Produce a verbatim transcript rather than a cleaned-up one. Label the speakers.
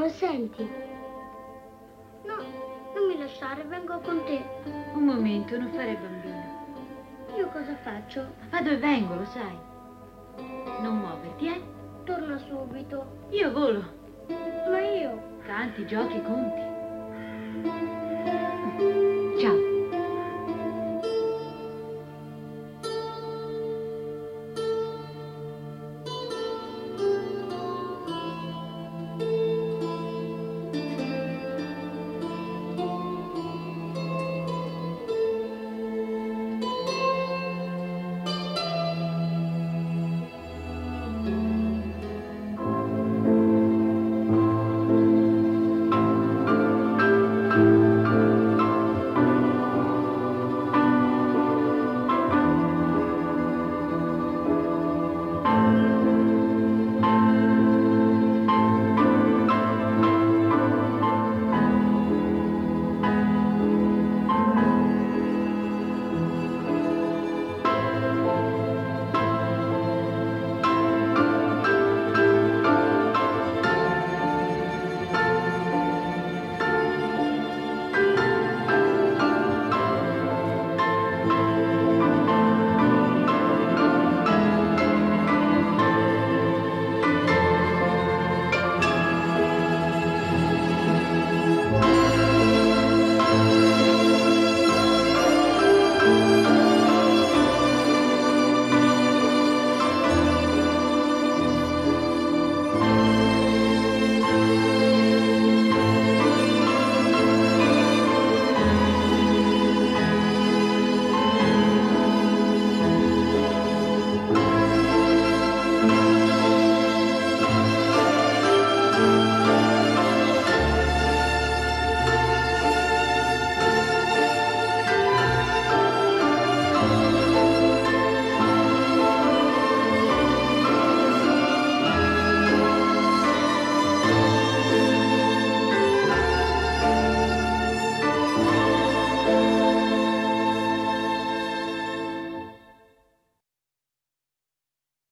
Speaker 1: non senti? No, non mi lasciare, vengo con te.
Speaker 2: Un momento, non fare bambino.
Speaker 1: Io cosa faccio?
Speaker 2: Ma dove vengo, lo sai? Non muoverti, eh?
Speaker 1: Torna subito.
Speaker 2: Io volo.
Speaker 1: Ma io?
Speaker 2: Canti, giochi, conti.